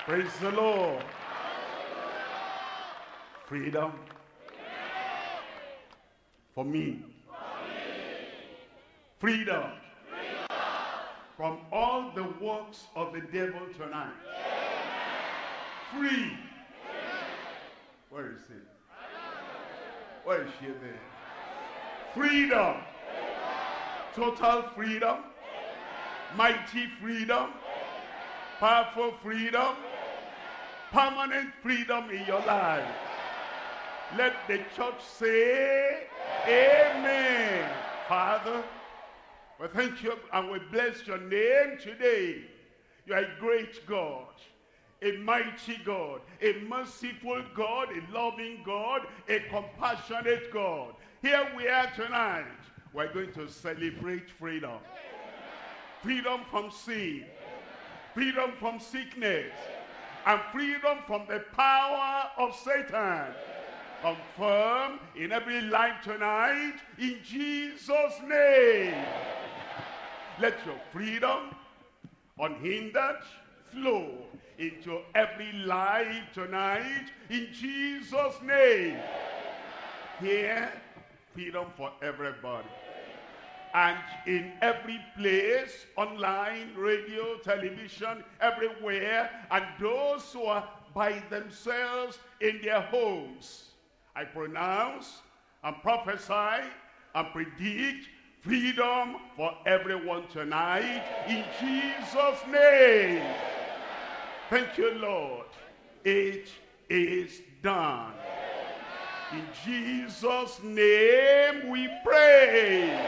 Praise the Lord. Freedom for me. Freedom from all the works of the devil tonight. Free. Where is it? Where is she there? Freedom. Total freedom. Mighty freedom. Powerful freedom. Permanent freedom in your life. Let the church say, Amen. Father, we thank you and we bless your name today. You are a great God, a mighty God, a merciful God, a loving God, a compassionate God. Here we are tonight. We're going to celebrate freedom. Freedom from sin. Freedom from sickness. And freedom from the power of Satan. Confirm in every life tonight in Jesus' name. Let your freedom unhindered flow into every life tonight in Jesus' name. Here, freedom for everybody. And in every place, online, radio, television, everywhere, and those who are by themselves in their homes, I pronounce and prophesy and predict freedom for everyone tonight in Jesus' name. Thank you, Lord. It is done. In Jesus' name we pray.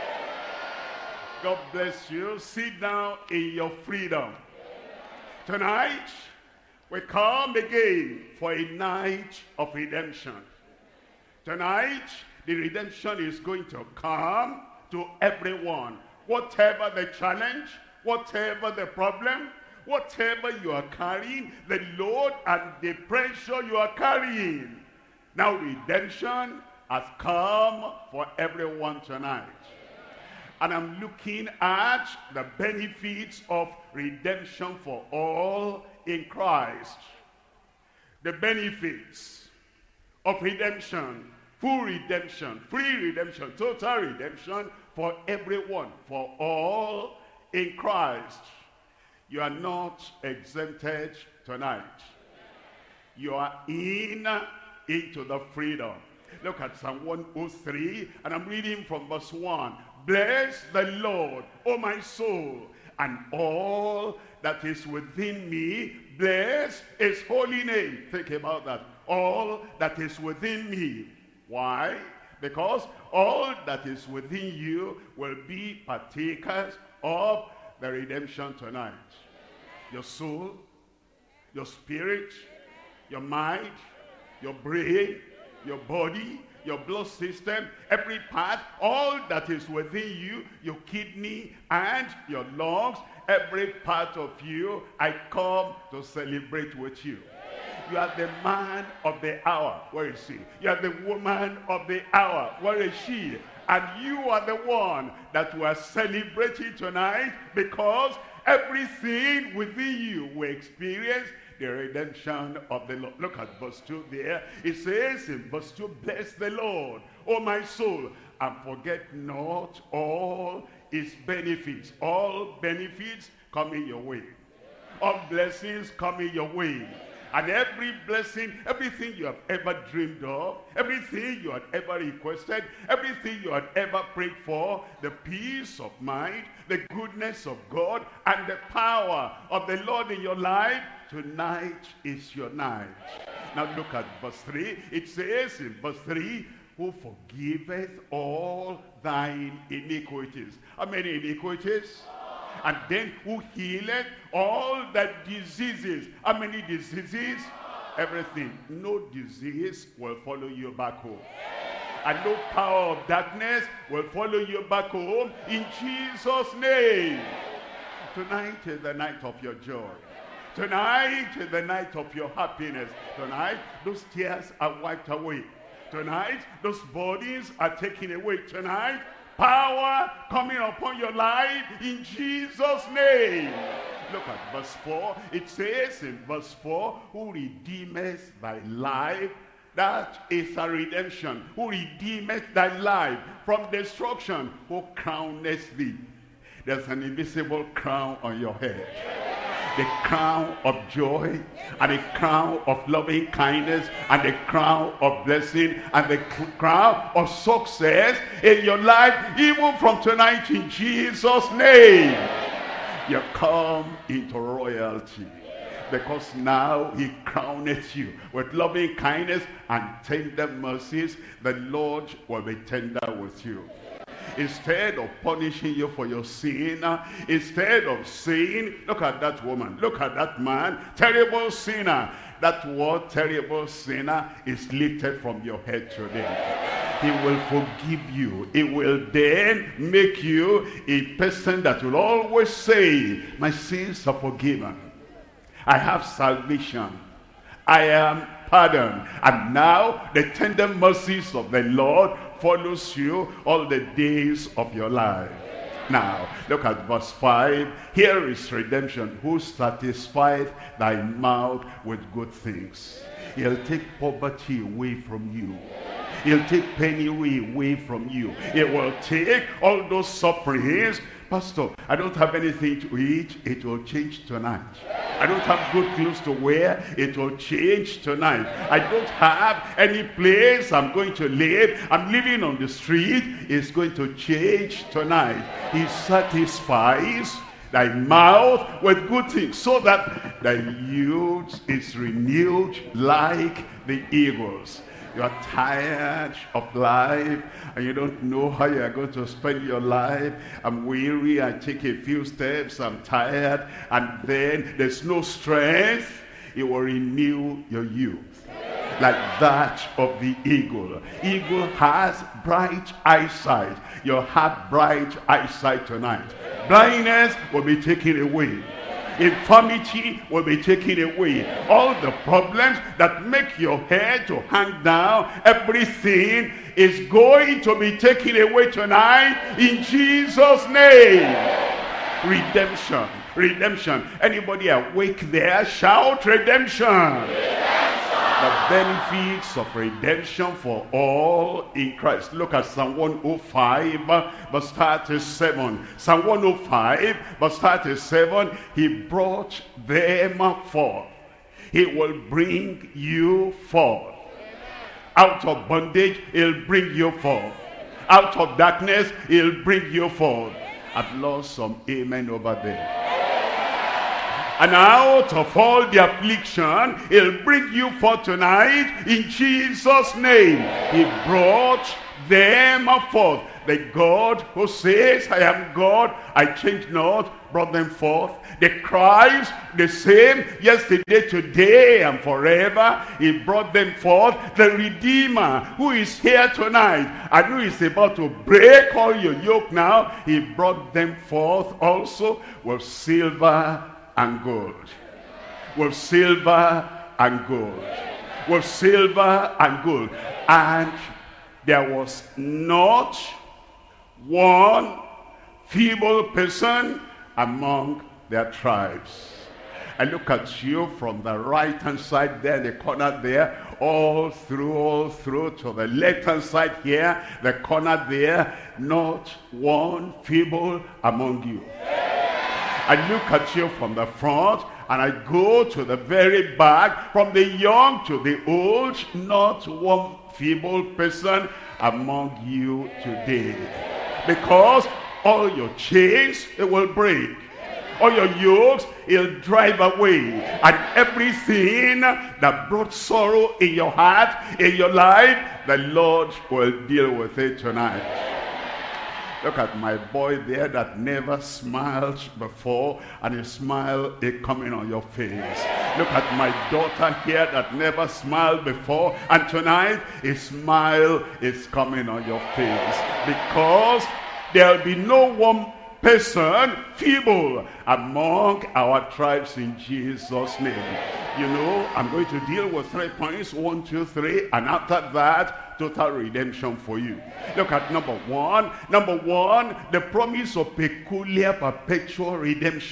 God bless you. Sit down in your freedom. Tonight, we come again for a night of redemption. Tonight, the redemption is going to come to everyone. Whatever the challenge, whatever the problem, whatever you are carrying, the load and the pressure you are carrying. Now redemption has come for everyone tonight. And I'm looking at the benefits of redemption for all in Christ. The benefits of redemption. Full redemption, free redemption, total redemption for everyone, for all in Christ. You are not exempted tonight. You are into the freedom. Look at Psalm 103, and I'm reading from verse 1. Bless the Lord, O my soul, and all that is within me. Bless his holy name. Think about that. All that is within me. Why? Because all that is within you will be partakers of the redemption tonight. Your soul, your spirit, your mind, your brain, your body, your blood system, every part, all that is within you, your kidney and your lungs, every part of you, I come to celebrate with you. You are the man of the hour. Where is he? You are the woman of the hour. Where is she? And you are the one that we are celebrating tonight, because everything within you will experience the redemption of the Lord. Look at verse 2 there. It says in verse 2, bless the Lord, O my soul, and forget not all his benefits. All benefits coming your way. All blessings coming your way. And every blessing, everything you have ever dreamed of, everything you had ever requested, everything you had ever prayed for, the peace of mind, the goodness of God, and the power of the Lord in your life, tonight is your night. Now look at verse 3. It says in verse 3, who forgiveth all thine iniquities. How many iniquities? And then who healeth all the diseases. How many diseases? Everything. No disease will follow you back home. And no power of darkness will follow you back home in Jesus' name. Tonight is the night of your joy. Tonight is the night of your happiness. Tonight, those tears are wiped away. Tonight, those bodies are taken away. Tonight, power coming upon your life in Jesus' name. Look at verse 4. It says in verse 4, who redeemeth thy life. That is a redemption. Who redeemeth thy life from destruction. Who crowneth thee. There's an invisible crown on your head. The crown of joy, and the crown of loving kindness, and the crown of blessing, and the crown of success in your life, even from tonight, in Jesus' name. You come into royalty, because now he crowneth you with loving kindness and tender mercies. The Lord will be tender with you. Instead of punishing you for your sin, instead of saying, look at that woman, look at that man, terrible sinner. That word, terrible sinner, is lifted from your head today. He will forgive you. He will then make you a person that will always say, my sins are forgiven. I have salvation. I am pardoned. And now the tender mercies of the Lord follows you all the days of your life. Now, look at verse 5. Here is redemption. Who satisfieth thy mouth with good things. He'll take poverty away from you. He'll take penury away from you. He will take all those sufferings. Pastor, I don't have anything to eat. It will change tonight. I don't have good clothes to wear. It will change tonight. I don't have any place I'm going to live. I'm living on the street. It's going to change tonight. He satisfies thy mouth with good things, so that thy youth is renewed like the eagles. You are tired of life and you don't know how you are going to spend your life. I'm weary, I take a few steps, I'm tired, and then there's no strength. It will renew your youth like that of the eagle. Eagle has bright eyesight. You'll have bright eyesight tonight. Blindness will be taken away. Infirmity will be taken away. All the problems that make your head to hang down, everything is going to be taken away tonight in Jesus' name. Redemption. Redemption. Anybody awake there? Shout redemption. The benefits of redemption for all in Christ. Look at Psalm 105 verse 37. Psalm 105 verse 37. He brought them forth. He will bring you forth. Out of bondage, he'll bring you forth. Out of darkness, he'll bring you forth. I've lost some amen over there. And out of all the affliction, he'll bring you forth tonight in Jesus' name. He brought them forth. The God who says, I am God, I change not, brought them forth. The Christ, the same yesterday, today, and forever. He brought them forth. The Redeemer, who is here tonight and who is about to break all your yoke now, he brought them forth also with silver and gold. With silver and gold. With silver and gold. And there was not one feeble person among their tribes. I look at you from the right hand side there, the corner there, all through to the left hand side here, the corner there, not one feeble among you. I look at you from the front and I go to the very back, from the young to the old, not one feeble person among you today. Because all your chains, it will break. All your yokes, he'll drive away. And everything that brought sorrow in your heart, in your life, the Lord will deal with it tonight. Look at my boy there that never smiled before, and a smile is coming on your face. Look at my daughter here that never smiled before, and tonight a smile is coming on your face. Because there'll be no one person feeble among our tribes in Jesus' name. You know, I'm going to deal with 3 points, 1, 2, 3, and after that, total redemption for you. Look at number one, the promise of peculiar perpetual redemption.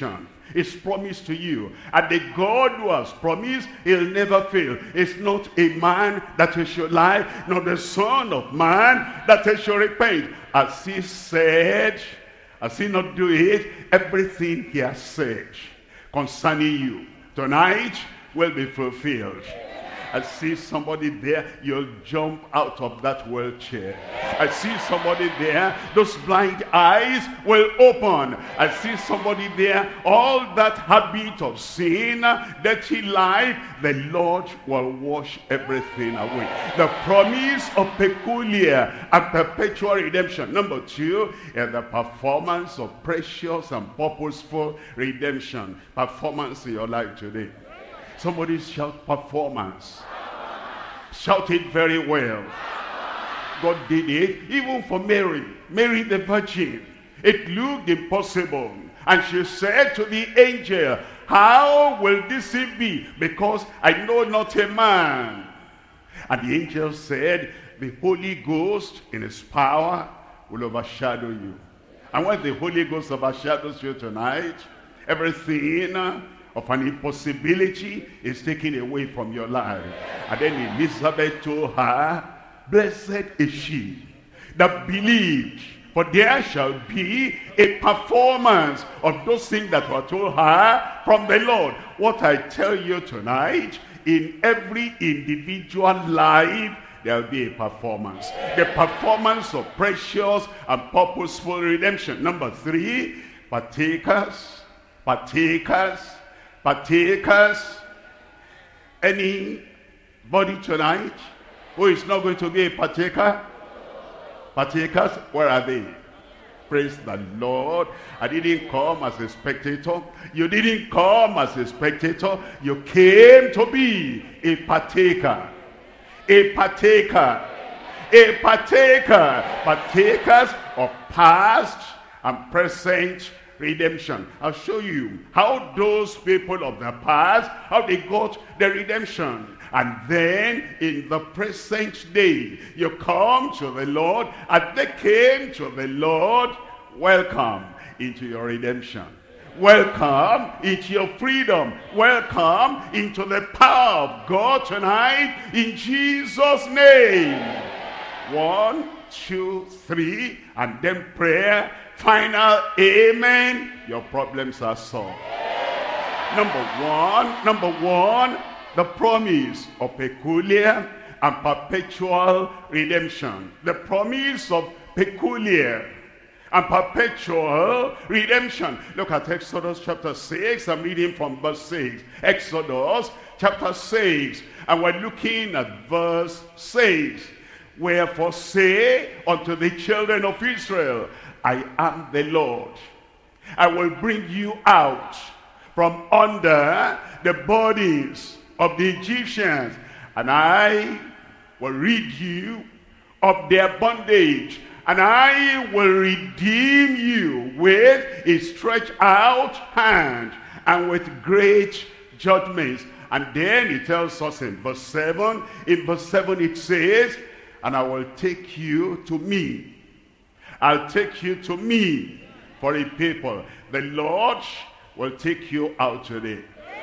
It's promised to you. And the God who has promised, he'll never fail. It's not a man that he should lie, nor the son of man that he should repent. As he said, as he not do it, everything he has said concerning you tonight will be fulfilled. I see somebody there, you'll jump out of that wheelchair. I see somebody there, those blind eyes will open. I see somebody there, all that habit of sin, dirty life, the Lord will wash everything away. The promise of peculiar and perpetual redemption. Number 2 is the performance of precious and purposeful redemption. Performance in your life today. Somebody shout performance. Shout it very well. God did it even for Mary. Mary the Virgin. It looked impossible. And she said to the angel, how will this be? Because I know not a man. And the angel said, the Holy Ghost in his power will overshadow you. And when the Holy Ghost overshadows you tonight, everything of an impossibility is taken away from your life. And then Elizabeth told her, blessed is she that believed, for there shall be a performance of those things that were told her from the Lord. What I tell you tonight, in every individual life, there will be a performance. The performance of precious and purposeful redemption. Number 3, partakers. Anybody tonight who is not going to be a partaker? Partakers, where are they? Praise the Lord. I didn't come as a spectator. You didn't come as a spectator. You came to be a partaker. A partaker. A partaker. Partakers of past and present redemption. I'll show you how those people of the past, how they got the redemption. And then in the present day, you come to the Lord, and they came to the Lord. Welcome into your redemption. Welcome into your freedom. Welcome into the power of God tonight in Jesus' name. 1, 2, 3, and then prayer. Final amen. Your problems are solved. Number one, the promise of peculiar and perpetual redemption. The promise of peculiar and perpetual redemption. Look at Exodus chapter 6. I'm reading from verse 6. Exodus chapter 6. And we're looking at verse 6. Wherefore say unto the children of Israel, I am the Lord. I will bring you out from under the bodies of the Egyptians, and I will rid you of their bondage, and I will redeem you with a stretched out hand and with great judgments. And then he tells us in verse 7, it says, and I will take you to me. I'll take you to me for a people. The Lord will take you out today.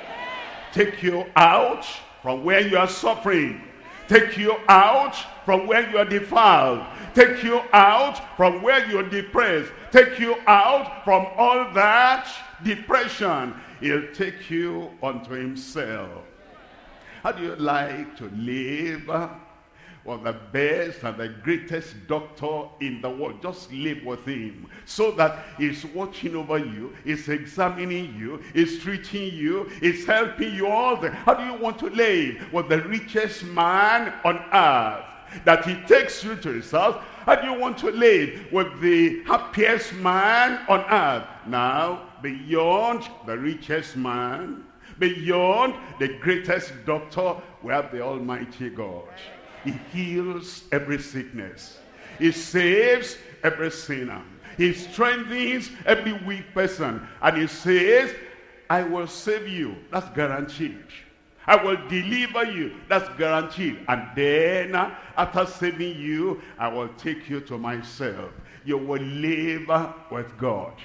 Take you out from where you are suffering. Take you out from where you are defiled. Take you out from where you are depressed. Take you out from all that depression. He'll take you unto himself. How do you like to live? Well, the best and the greatest doctor in the world. Just live with him, so that he's watching over you, he's examining you, he's treating you, he's helping you all the. How do you want to live with the richest man on earth, that he takes you to his house? How do you want to live with the happiest man on earth? Now, beyond the richest man, beyond the greatest doctor, we have the Almighty God. He heals every sickness. He saves every sinner. He strengthens every weak person. And he says, I will save you. That's guaranteed. I will deliver you. That's guaranteed. And then, after saving you, I will take you to myself. You will live with God.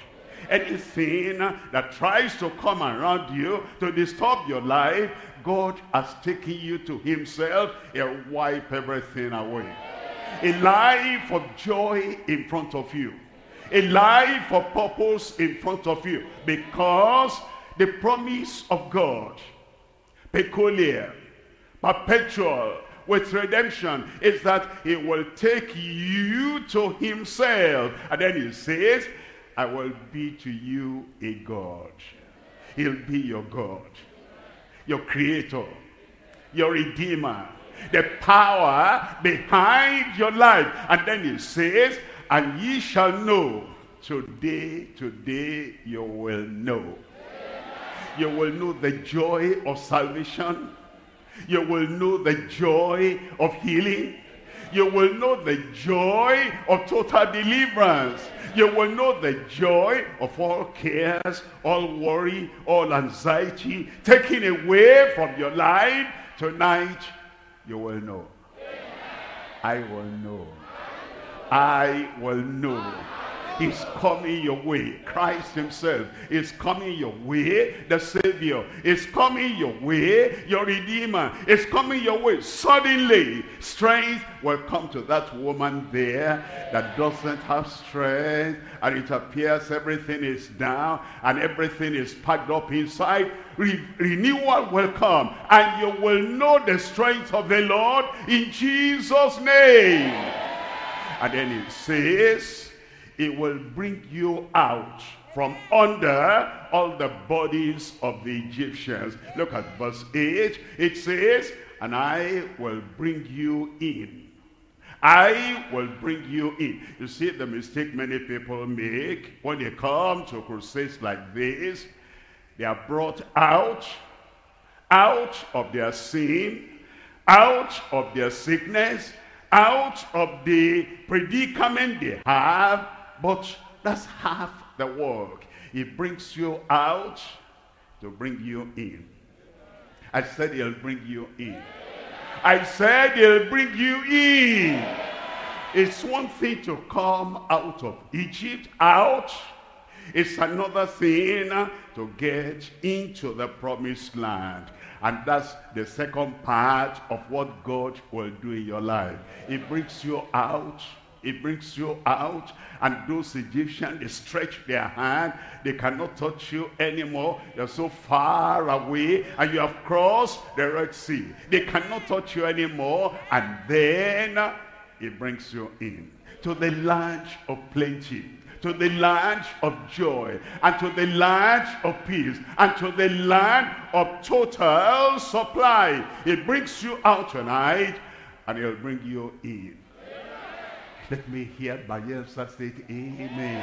Anything that tries to come around you to disturb your life, God has taken you to himself. He'll wipe everything away. A life of joy in front of you. A life of purpose in front of you. Because the promise of God, peculiar, perpetual, with redemption, is that he will take you to himself. And then he says, I will be to you a God. He'll be your God, your creator, your redeemer, the power behind your life. And then he says, and ye shall know, today you will know. You will know the joy of salvation. You will know the joy of healing. You will know the joy of total deliverance. You will know the joy of all cares, all worry, all anxiety taken away from your life. Tonight, you will know. I will know. I will know. He's coming your way. Christ himself is coming your way. The Savior is coming your way. Your Redeemer is coming your way. Suddenly, strength will come to that woman there that doesn't have strength. And it appears everything is down and everything is packed up inside. Renewal will come. And you will know the strength of the Lord in Jesus' name. And then it says, it will bring you out from under all the bodies of the Egyptians. Look at verse 8. It says, and I will bring you in. I will bring you in. You see the mistake many people make when they come to crusades like this. They are brought out of their sin, out of their sickness, out of the predicament they have. But that's half the work. He brings you out to bring you in. I said he'll bring you in. I said he'll bring you in. It's one thing to come out of Egypt, out. It's another thing to get into the promised land. And that's the second part of what God will do in your life. He brings you out. It brings you out, and those Egyptians, they stretch their hand. They cannot touch you anymore. You're so far away, and you have crossed the Red Sea. They cannot touch you anymore, and then it brings you in to the land of plenty, to the land of joy, and to the land of peace, and to the land of total supply. It brings you out tonight, and it'll bring you in. Let me hear by answer say amen.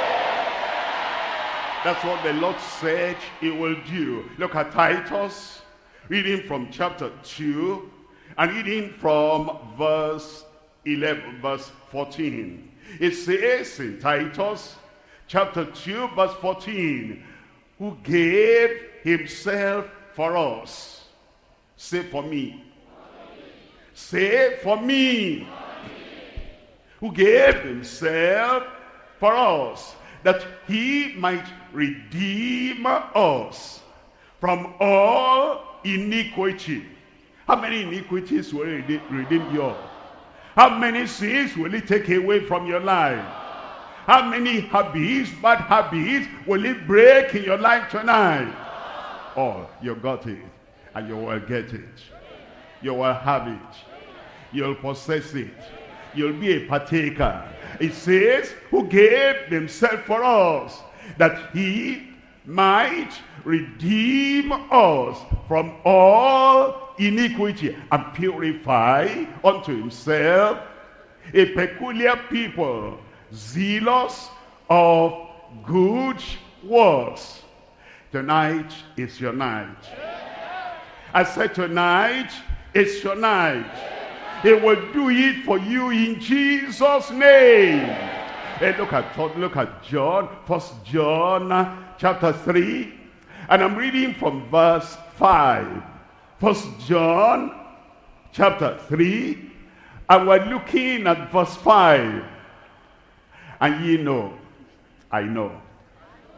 That's what the Lord said he will do. Look at Titus, reading from chapter 2 and reading from verse 11, verse 14. It says in Titus chapter 2 verse 14, who gave himself for us. Say for me. Say for me. Who gave himself for us, that he might redeem us from all iniquity. How many iniquities will he redeem you of? How many sins will he take away from your life? How many habits, bad habits, will he break in your life tonight? Oh, you got it, and you will get it. You will have it. You'll possess it. You'll be a partaker. It says, who gave himself for us, that he might redeem us from all iniquity and purify unto himself a peculiar people, zealous of good works. Tonight is your night. I said tonight is your night. He will do it for you in Jesus' name. Hey, look at John, 1 John chapter 3. And I'm reading from verse 5. 1 John chapter 3. And we're looking at verse 5. And ye know, I know,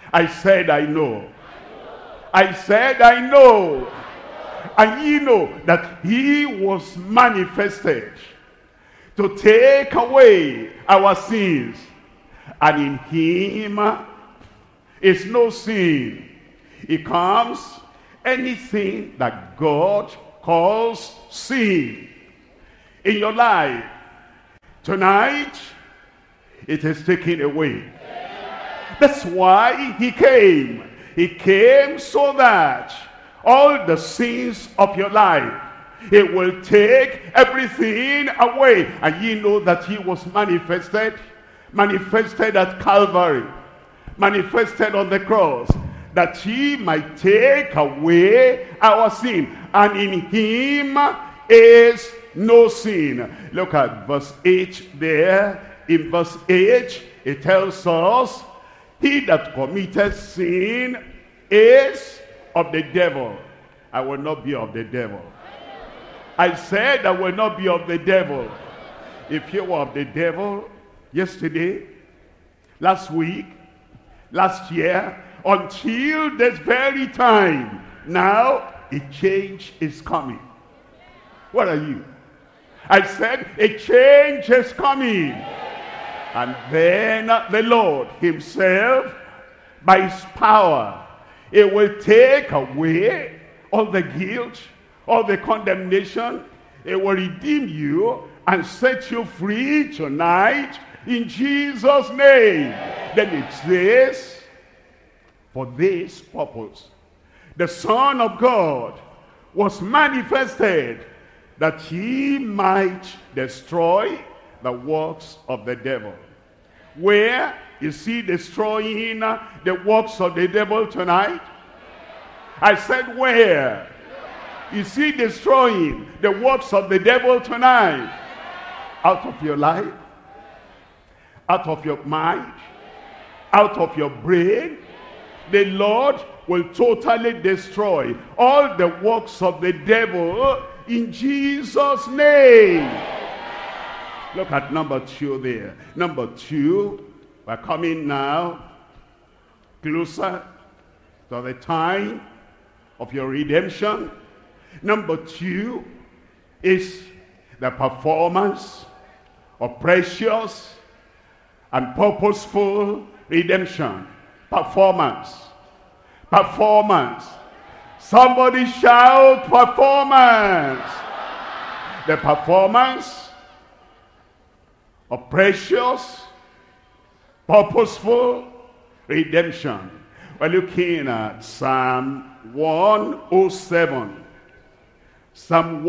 I said, I know. I said, I know. And ye know that he was manifested to take away our sins. And in him is no sin. It comes anything that God calls sin in your life. Tonight, it is taken away. That's why he came. He came so that all the sins of your life, it will take everything away. And ye know that he was manifested at Calvary, manifested on the cross, that he might take away our sin. And in him is no sin. Look at verse 8 there. In verse 8, it tells us, he that committed sin is of the devil. I will not be of the devil. I said I will not be of the devil. If you were of the devil yesterday, last week, last year, until this very time, now a change is coming. What are you? I said a change is coming. And then the Lord himself, by his power, it will take away all the guilt, all the condemnation. It will redeem you and set you free tonight in Jesus' name. Then it says, for this purpose, the Son of God was manifested, that he might destroy the works of the devil. Where is he destroying the works of the devil tonight? I said, where is he destroying the works of the devil tonight? Out of your life, out of your mind, out of your brain. The Lord will totally destroy all the works of the devil in Jesus' name. Look at number 2 there. Number 2, we're coming now closer to the time of your redemption. Number 2 is the performance of precious and purposeful redemption. Performance. Performance. Somebody shout performance. The performance of precious, purposeful redemption. We're looking at Psalm 107. Psalm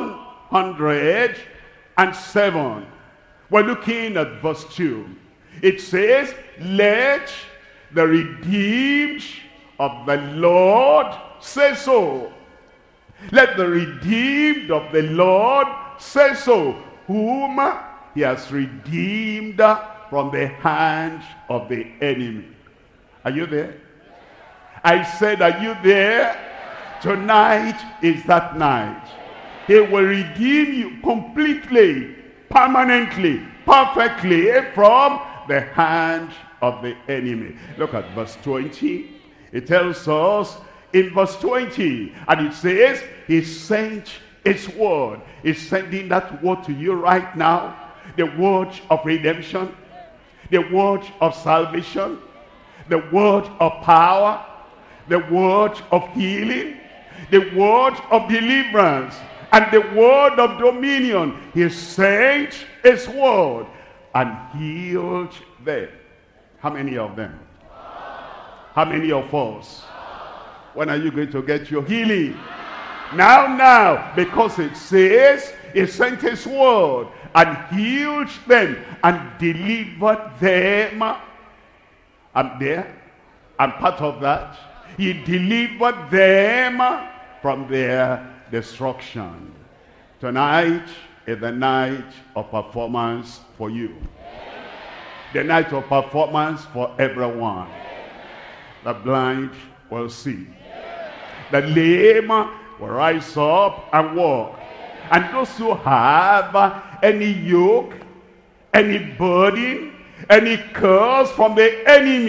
107. We're looking at verse 2. It says, let the redeemed of the Lord say so. Let the redeemed of the Lord say so, whom he has redeemed from the hand of the enemy. Are you there? I said, are you there? Tonight is that night. He will redeem you completely, permanently, perfectly from the hand of the enemy. Look at verse 20. It tells us in verse 20, and it says, he sent his word. He's sending that word to you right now. The word of redemption, the word of salvation, the word of power, the word of healing, the word of deliverance, and the word of dominion. He sent his word and healed them. How many of them? How many of us? When are you going to get your healing? Now, because it says he sent his word and healed them and delivered them. I'm there. I'm part of that. He delivered them from their destruction. Tonight is the night of performance for you. The night of performance for everyone. The blind will see. The lame will rise up and walk. And those who have any yoke, any burden, any curse from the enemy,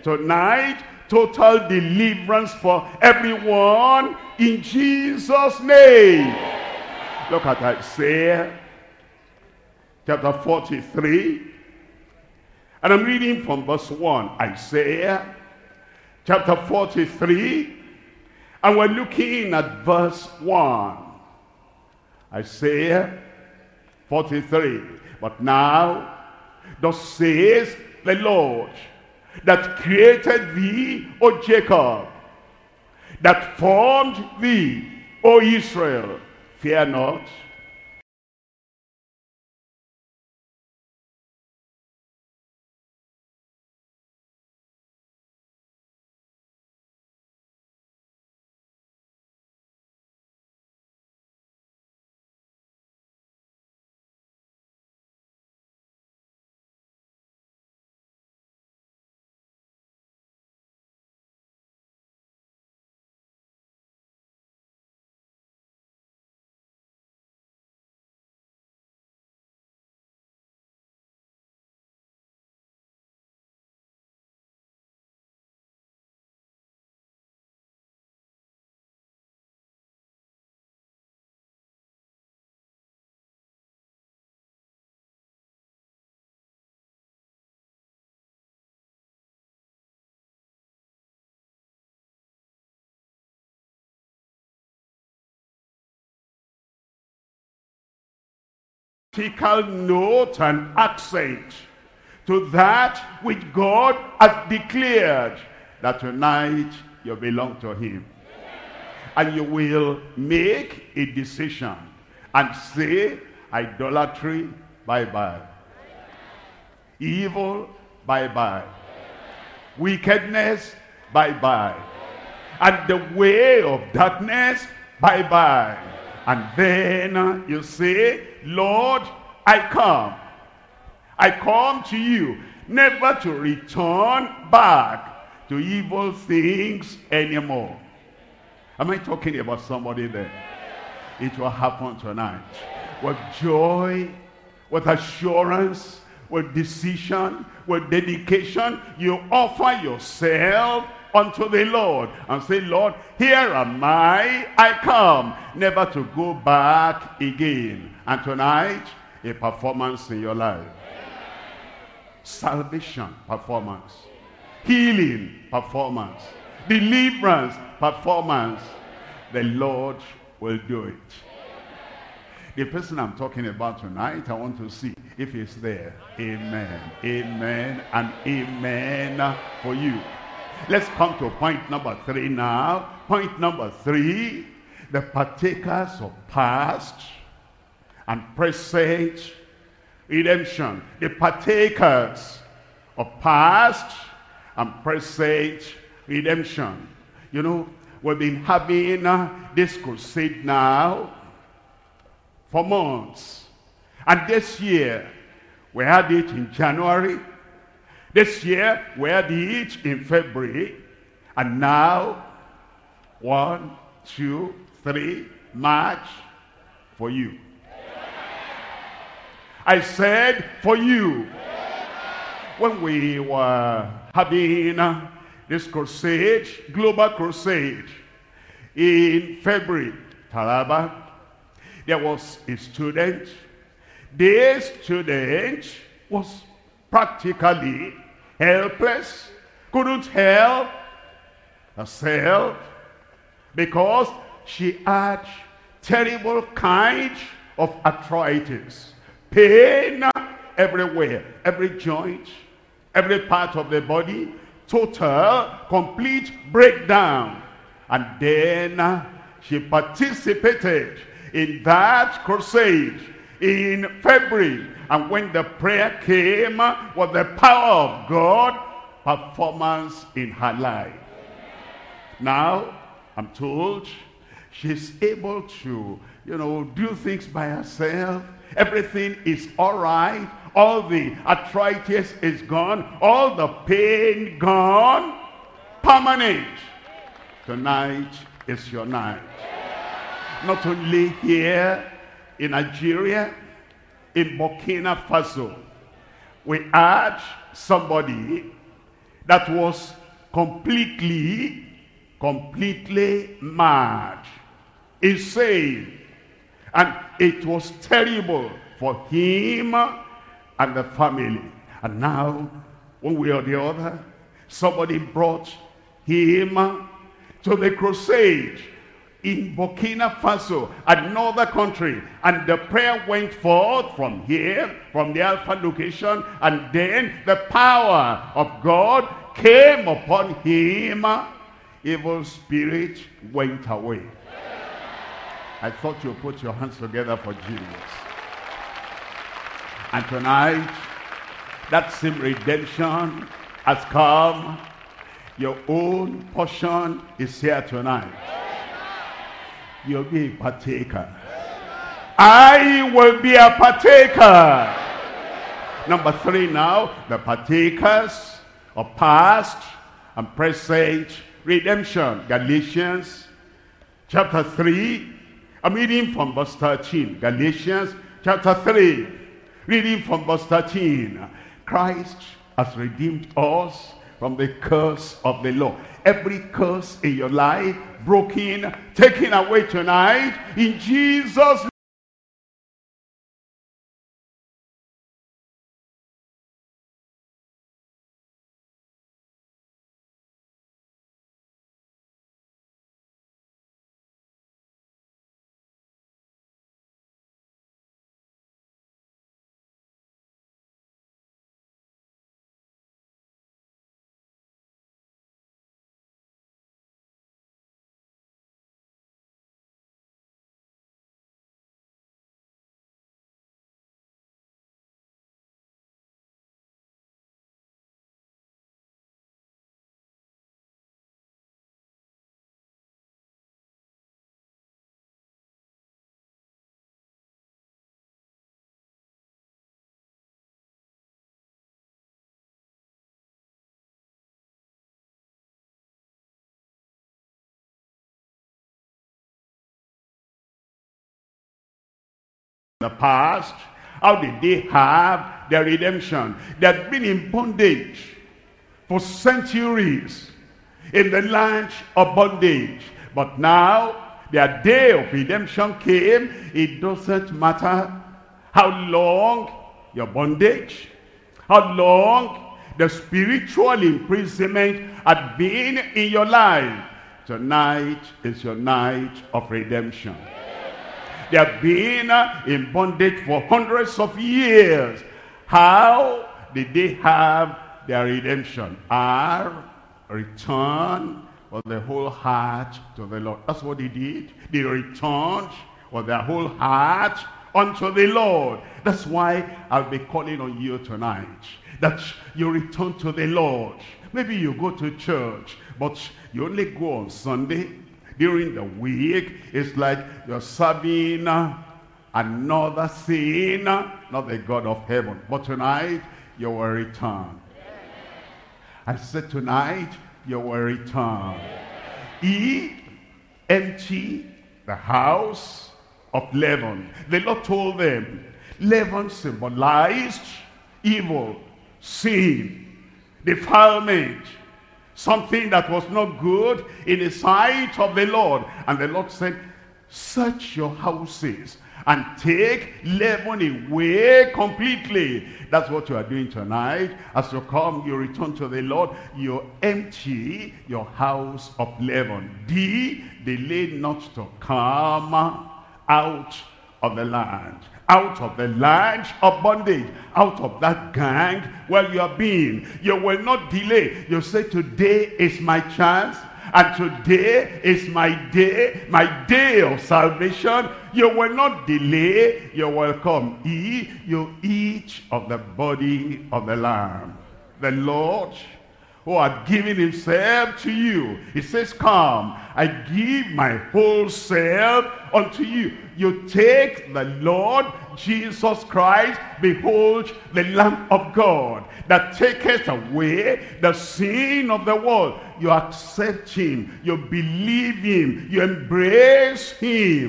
Tonight, total deliverance for everyone in Jesus' name. Look at Isaiah chapter 43. And I'm reading from verse 1. Isaiah chapter 43. And we're looking at verse 1. Isaiah 43. But now, thus says the Lord, that created thee, O Jacob, that formed thee, O Israel, fear not. Note and accent to that which God has declared, that tonight you belong to him. And you will make a decision and say, idolatry, bye-bye. Evil, bye-bye. Wickedness, bye-bye. And the way of darkness, bye-bye. And then you say, Lord, I come. I come to you, never to return back to evil things anymore. Am I talking about somebody there? It will happen tonight. With joy, with assurance, with decision, with dedication, you offer yourself unto the Lord and say, Lord, here am I come, never to go back again. And tonight, a performance in your life. Salvation, performance. Healing, performance. Deliverance, performance. The Lord will do it. The person I'm talking about tonight, I want to see if he's there. Amen, amen, and amen for you. Let's come to point number 3 now. Point number 3, the partakers of past and present redemption. The partakers of past and present redemption. You know, we've been having this crusade now for months. And this year, we had it in January. This year, we had it in February. And now, 1, 2, 3, March, for you. I said, for you. When we were having this crusade, global crusade, in February, Taraba, there was a student. This student was practically helpless, couldn't help herself because she had terrible kind of arthritis. Pain everywhere, every joint, every part of the body, total, complete breakdown. And then she participated in that crusade in February. And when the prayer came with the power of God, performance in her life. Now, I'm told she's able to, do things by herself. Everything is all right. All the arthritis is gone. All the pain gone. Permanent. Tonight is your night. Not only here in Nigeria, in Burkina Faso, we had somebody that was completely mad, insane, and it was terrible for him and the family. And now, one way or the other, somebody brought him to the crusade in Burkina Faso, another country, and the prayer went forth from here, from the Alpha location, and then the power of God came upon him. Evil spirit went away. I thought you put your hands together for Jesus. And tonight, that same redemption has come. Your own portion is here tonight. You'll be a partaker. I will be a partaker. Number 3 now, the partakers of past and present redemption. Galatians chapter 3. I'm reading from verse 13. Galatians chapter 3. Reading from verse 13. Christ has redeemed us from the curse of the law. Every curse in your life broken, taken away tonight in Jesus' name. The past, how did they have their redemption? They had been in bondage for centuries, in the land of bondage. But now their day of redemption came. It doesn't matter how long your bondage, how long the spiritual imprisonment had been in your life. Tonight is your night of redemption. They have been in bondage for hundreds of years. How did they have their redemption? Our return with the whole heart to the Lord. That's what they did. They returned with their whole heart unto the Lord. That's why I'll be calling on you tonight, that you return to the Lord. Maybe you go to church, but you only go on Sunday. During the week, it's like you're serving another sin, not the God of heaven. But tonight, you will return. I said tonight, you will return. Empty the house of leaven. The Lord told them, leaven symbolized evil, sin, defilement, something that was not good in the sight of the Lord. And the Lord said, search your houses and take leaven away completely. That's what you are doing tonight. As you come, you return to the Lord, you empty your house of leaven. Delay not to come out of the land. Out of the land of bondage, out of that gang where you are being. You will not delay. You say, today is my chance, and today is my day of salvation. You will not delay. You will come. You eat of the body of the Lamb. The Lord who had given himself to you. He says, come, I give my whole self unto you. You take the Lord Jesus Christ. Behold the Lamb of God that taketh away the sin of the world. You accept him. You believe him. You embrace him.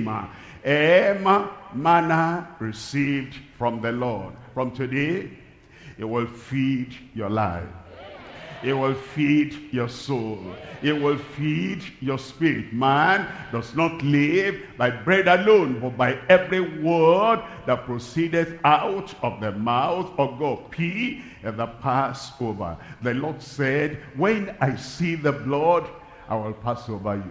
Manna received from the Lord. From today, it will feed your life. It will feed your soul. It will feed your spirit. Man does not live by bread alone, but by every word that proceedeth out of the mouth of God. P is the Passover. The Lord said, when I see the blood, I will pass over you.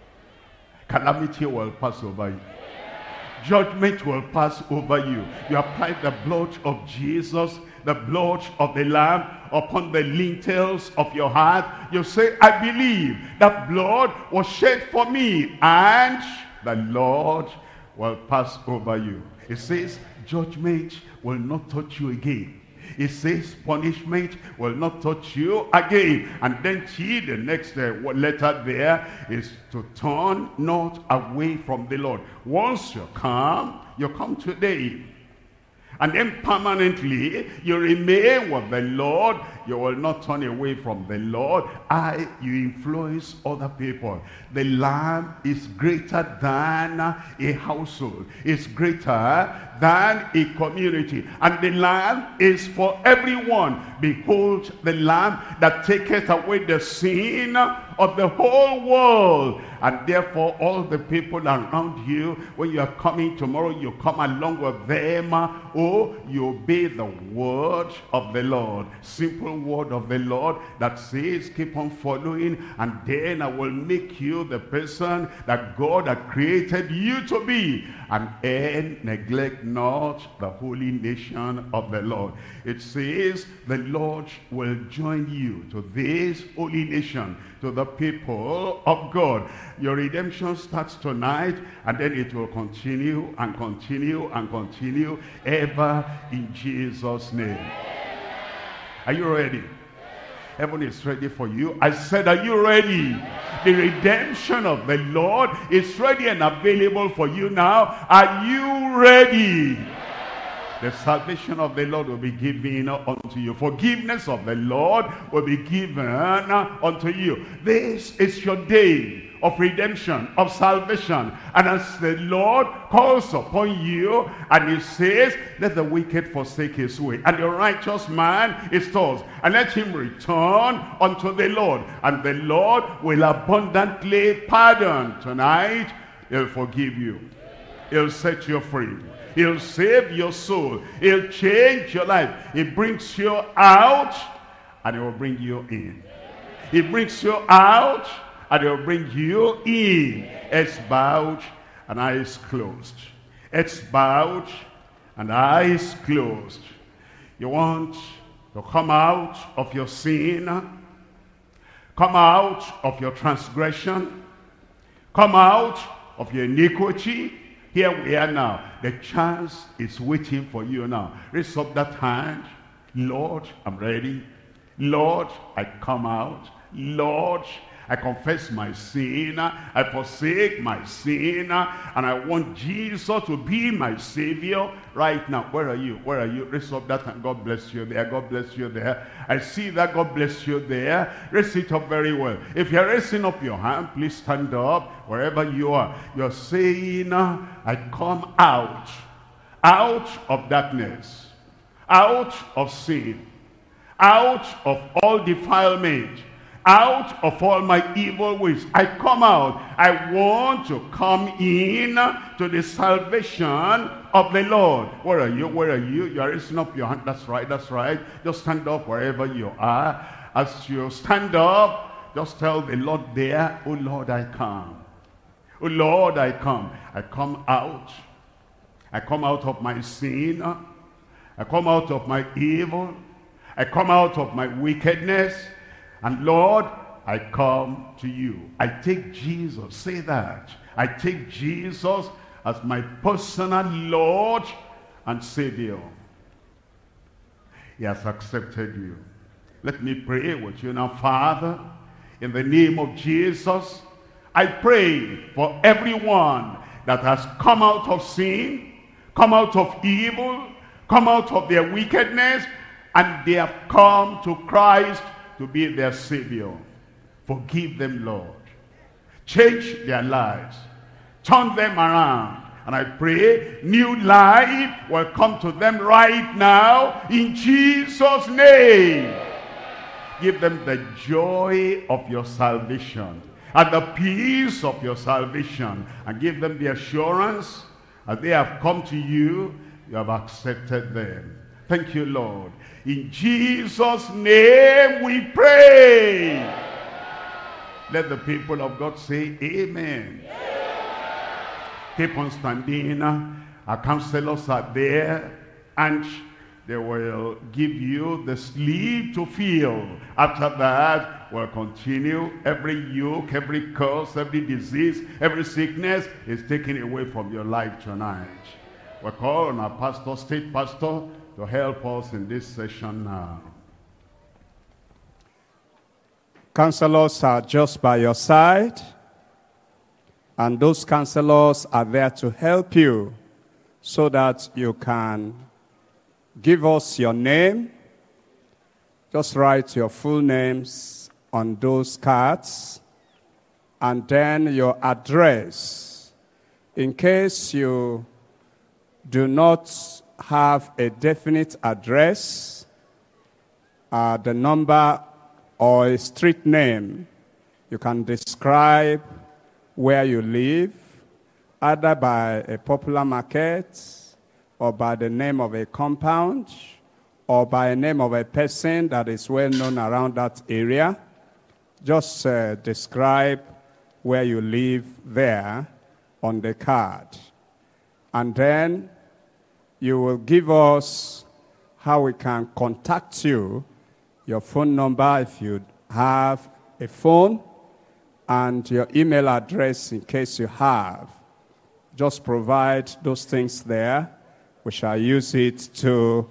Calamity will pass over you. Judgment will pass over you. You apply the blood of Jesus, the blood of the Lamb, upon the lintels of your heart. You say, I believe that blood was shed for me, and the Lord will pass over you. It says, judgment will not touch you again. It says punishment will not touch you again. And then T, the next letter there, is to turn not away from the Lord. Once you come today. And then permanently, you remain with the Lord. You will not turn away from the Lord. You influence other people. The Lamb is greater than a household. It's greater than a community. And the Lamb is for everyone. Behold the Lamb that taketh away the sin of the whole world. And therefore all the people around you, when you are coming tomorrow, you come along with them. Oh, you obey the word of the Lord. Simple word of the Lord that says, keep on following, and then I will make you the person that God had created you to be. And neglect not the holy nation of the Lord. It says the Lord will join you to this holy nation, to the people of God. Your redemption starts tonight, and then it will continue and continue and continue ever in Jesus' name. Are you ready? Heaven is ready for you. I said, are you ready? The redemption of the Lord is ready and available for you now. Are you ready? The salvation of the Lord will be given unto you. Forgiveness of the Lord will be given unto you. This is your day of redemption, of salvation. And as the Lord calls upon you, and he says, let the wicked forsake his way, and the righteous man is tossed, and let him return unto the Lord, and the Lord will abundantly pardon. Tonight, he'll forgive you. He'll set you free. He'll save your soul. He'll change your life. He brings you out, and he will bring you in. He brings you out, and he will bring you in. Heads bowed and eyes closed. Heads bowed and eyes closed. You want to come out of your sin, come out of your transgression, come out of your iniquity. Here we are now. The chance is waiting for you now. Raise up that hand. Lord, I'm ready. Lord, I come out. Lord, I confess my sin. I forsake my sin. And I want Jesus to be my Savior right now. Where are you? Where are you? Raise up that hand. God bless you there. God bless you there. I see that. God bless you there. Raise it up very well. If you're raising up your hand, please stand up wherever you are. You're saying, I come out of darkness, out of sin, out of all defilement, out of all my evil ways. I come out. I want to come in to the salvation of the Lord. Where are you? Where are you? You are raising up your hand. That's right. That's right. Just stand up wherever you are. As you stand up, just tell the Lord there, oh Lord, I come. Oh Lord, I come. I come out. I come out of my sin. I come out of my evil. I come out of my wickedness. And Lord, I come to you. I take Jesus. Say that. I take Jesus as my personal Lord and Savior. He has accepted you. Let me pray with you now. Father, in the name of Jesus, I pray for everyone that has come out of sin, come out of evil, come out of their wickedness, and they have come to Christ to be their Savior. Forgive them, Lord. Change their lives. Turn them around. And I pray new life will come to them right now in Jesus' name. Give them the joy of your salvation and the peace of your salvation, and give them the assurance as they have come to you, you have accepted them. Thank you, Lord. In Jesus' name we pray. Let the people of God say amen. Keep on standing. Our counselors are there, and they will give you the sleep to feel. After that, we'll continue. Every yoke, every curse, every disease, every sickness is taken away from your life tonight. We'll call on our pastor, state pastor, to help us in this session now. Counselors are just by your side, and those counselors are there to help you so that you can give us your name. Just write your full names on those cards, and then your address. In case you do not have a definite address, the number or a street name, you can describe where you live, either by a popular market, or by the name of a compound, or by a name of a person that is well known around that area. Just describe where you live there on the card. And then you will give us how we can contact you, your phone number if you have a phone, and your email address in case you have. Just provide those things there. We shall use it to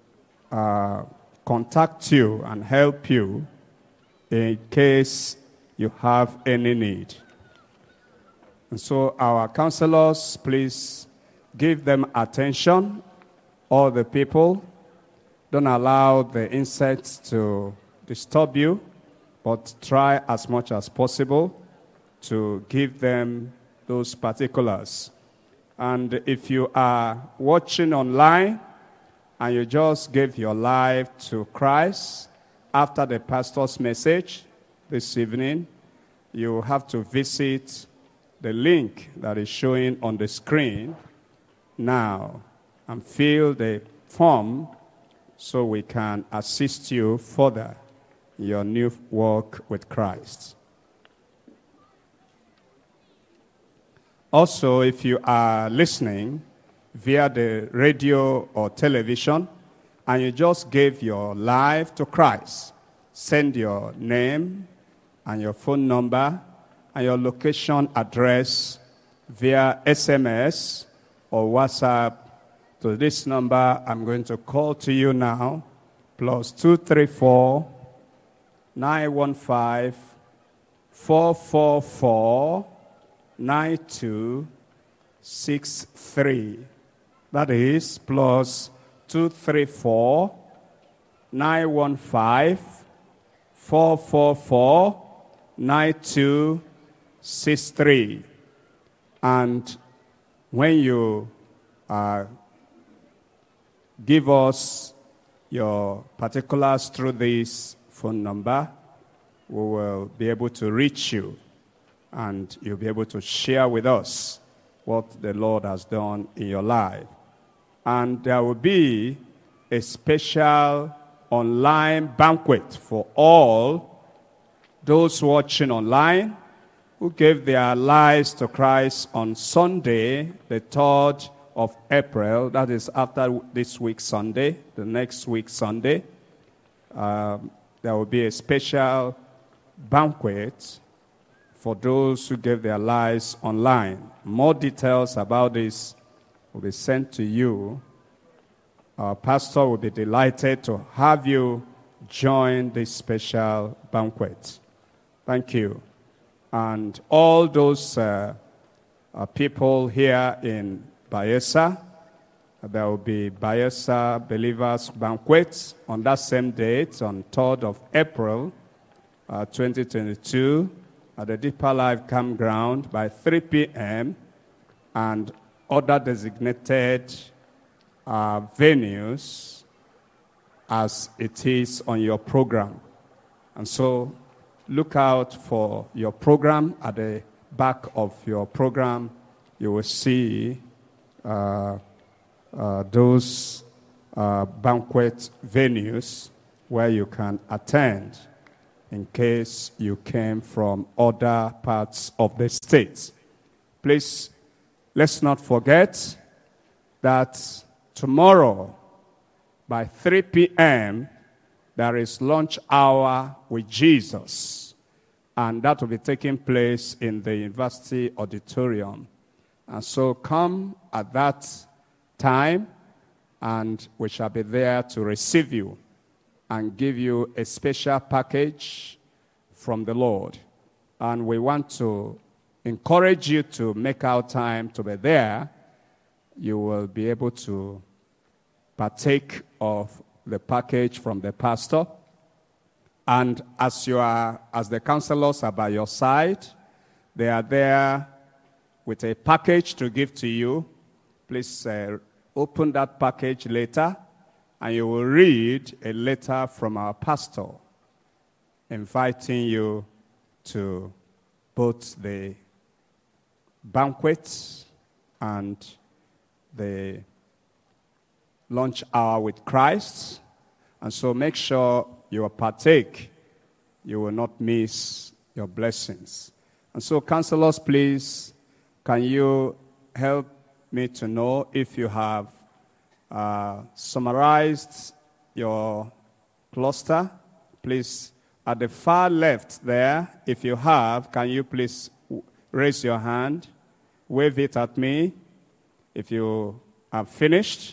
contact you and help you in case you have any need. And so our counselors, please give them attention. All the people, don't allow the insects to disturb you, but try as much as possible to give them those particulars. And if you are watching online and you just gave your life to Christ after the pastor's message this evening, you have to visit the link that is showing on the screen now and fill the form so we can assist you further in your new walk with Christ. Also, if you are listening via the radio or television and you just gave your life to Christ, send your name and your phone number and your location address via SMS or WhatsApp to this number I'm going to call to you now, +234 915 444 9263. That is +234 915 444 9263. And when you give us your particulars through this phone number, we will be able to reach you, and you'll be able to share with us what the Lord has done in your life. And there will be a special online banquet for all those watching online who gave their lives to Christ on Sunday, the 3rd of April. That is after this week Sunday, the next week Sunday. There will be a special banquet for those who gave their lives online. More details about this will be sent to you. Our pastor will be delighted to have you join this special banquet. Thank you. And all those people here in Bayelsa, there will be Bayelsa Believers Banquet on that same date, on 3rd of April, 2022, at the Deeper Life Campground by 3 p.m. and other designated venues as it is on your program. And so look out for your program. At the back of your program, you will see those banquet venues where you can attend in case you came from other parts of the state. Please, let's not forget that tomorrow by 3 p.m., there is lunch hour with Jesus. And that will be taking place in the university auditorium. And so come at that time, and we shall be there to receive you and give you a special package from the Lord. And we want to encourage you to make out time to be there. You will be able to partake of the package from the pastor. And as the counselors are by your side, they are there with a package to give to you. Please open that package later, and you will read a letter from our pastor inviting you to both the banquet and the lunch hour with Christ. And so make sure you will partake. You will not miss your blessings. And so, counselors, please, can you help me to know if you have summarized your cluster? Please, at the far left there, if you have, can you please raise your hand, wave it at me if you have finished.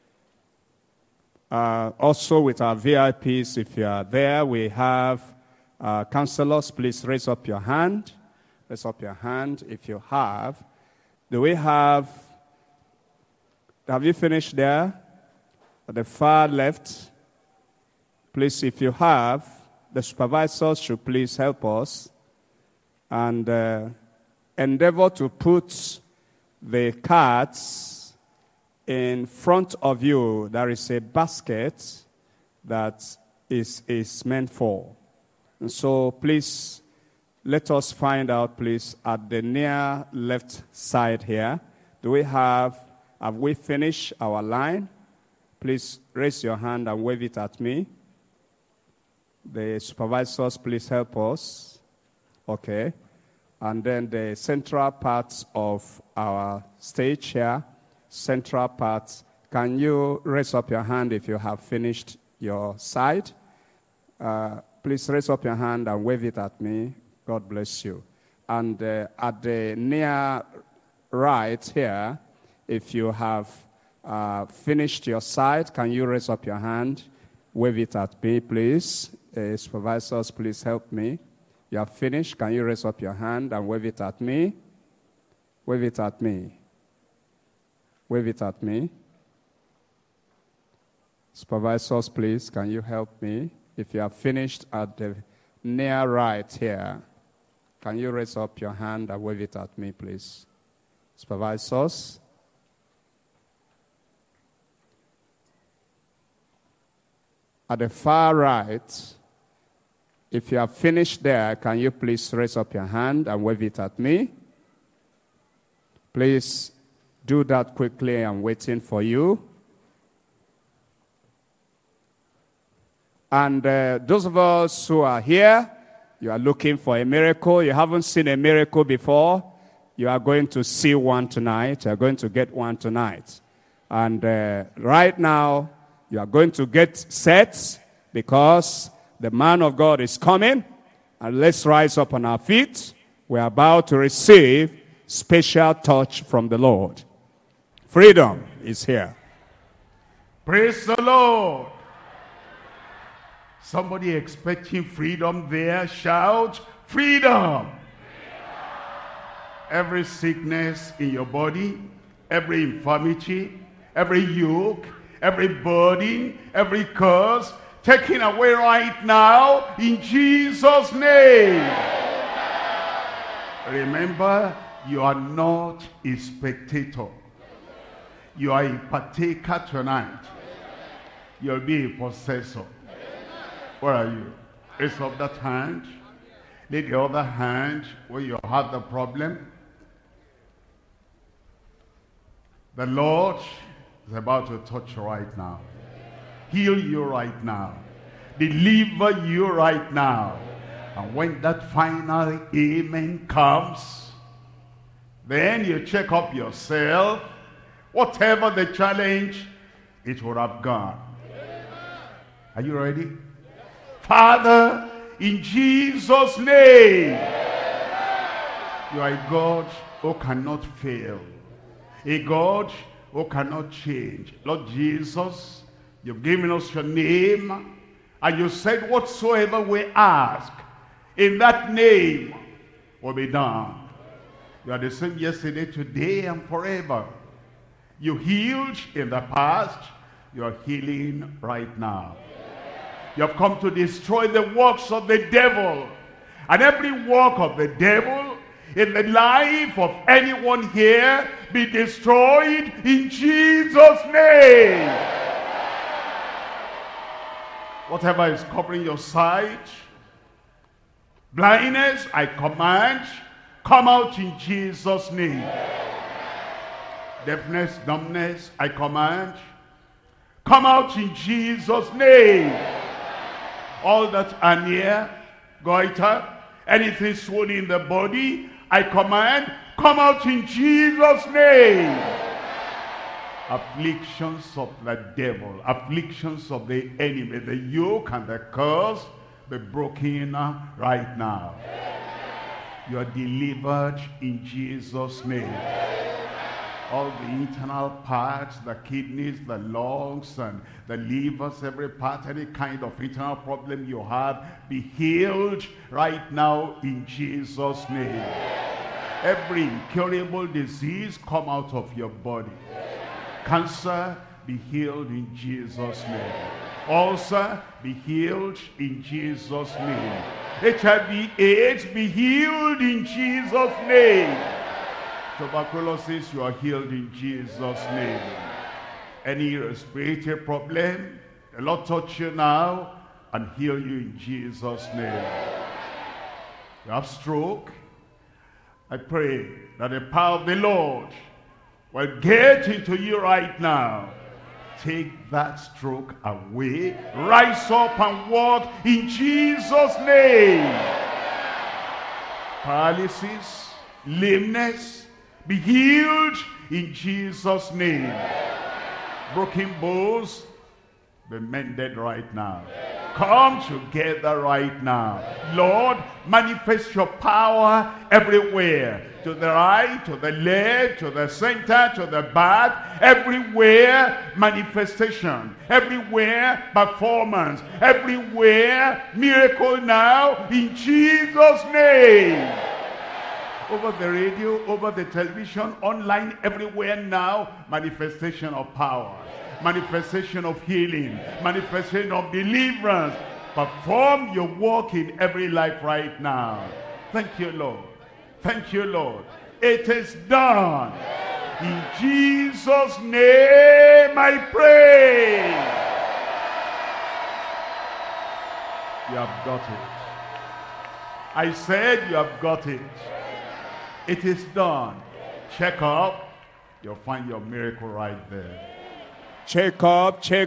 Also with our VIPs, if you are there, we have counselors. Please raise up your hand. Raise up your hand if you have. Do we have you finished there? At the far left. Please, if you have, the supervisors should please help us and endeavor to put the cards in front of you. There is a basket that is meant for. And so please, let us find out, please, at the near left side here. Have we finished our line? Please raise your hand and wave it at me. The supervisors, please help us. Okay. And then the central parts of our stage here, central parts, can you raise up your hand if you have finished your side? Please raise up your hand and wave it at me. God bless you. And at the near right here, if you have finished your side, can you raise up your hand? Wave it at me, please. Supervisors, please help me. You have finished. Can you raise up your hand and wave it at me? Wave it at me. Wave it at me. Supervisors, please, can you help me? If you have finished at the near right here, can you raise up your hand and wave it at me, please? Supervisors. At the far right, if you have finished there, can you please raise up your hand and wave it at me? Please do that quickly. I'm waiting for you. And those of us who are here, you are looking for a miracle. You haven't seen a miracle before. You are going to see one tonight. You are going to get one tonight. And right now, you are going to get set because the man of God is coming. And let's rise up on our feet. We are about to receive special touch from the Lord. Freedom is here. Praise the Lord. Somebody expecting freedom there, shout, freedom. Every sickness in your body, every infirmity, every yoke, every burden, every curse, taken away right now in Jesus' name. Remember, you are not a spectator. You are a partaker tonight. You'll be a possessor. Where are you? Raise up that hand. Lay the other hand where you had the problem. The Lord is about to touch you right now. Heal you right now. Deliver you right now. And when that final amen comes, then you check up yourself. Whatever the challenge, it would have gone. Are you ready? Father, in Jesus' name, you are a God who cannot fail. A God who cannot change. Lord Jesus, you've given us your name, and you said whatsoever we ask, in that name will be done. You are the same yesterday, today, and forever. You healed in the past, you are healing right now. You have come to destroy the works of the devil. And every work of the devil in the life of anyone here be destroyed in Jesus' name. Whatever is covering your sight, blindness, I command, come out in Jesus' name. Deafness, dumbness, I command, come out in Jesus' name. All that are near, goiter, anything swollen in the body, I command, come out in Jesus' name. Afflictions of the devil, afflictions of the enemy, the yoke and the curse, be broken right now. You are delivered in Jesus' name. All the internal parts, the kidneys, the lungs, and the livers, every part, any kind of internal problem you have, be healed right now in Jesus' name. Every incurable disease come out of your body. Cancer, be healed in Jesus' name. Ulcer, be healed in Jesus' name. HIV/AIDS, be healed in Jesus' name. Tuberculosis, you are healed in Jesus' name. Any respiratory problem, the Lord touch you now and heal you in Jesus' name. You have stroke, I pray that the power of the Lord will get into you right now. Take that stroke away. Rise up and walk in Jesus' name. Paralysis, lameness, be healed in Jesus' name. Broken bones, be mended right now. Come together right now. Lord, manifest your power everywhere. To the right, to the left, to the center, to the back. Everywhere, manifestation. Everywhere, performance. Everywhere, miracle now in Jesus' name. Over the radio, over the television, online, everywhere now, manifestation of power, manifestation of healing, manifestation of deliverance. Perform your work in every life right now. Thank you, Lord. Thank you, Lord. It is done. In Jesus' name I pray. You have got it. I said you have got it. It is done. Check up. You'll find your miracle right there. Check up, check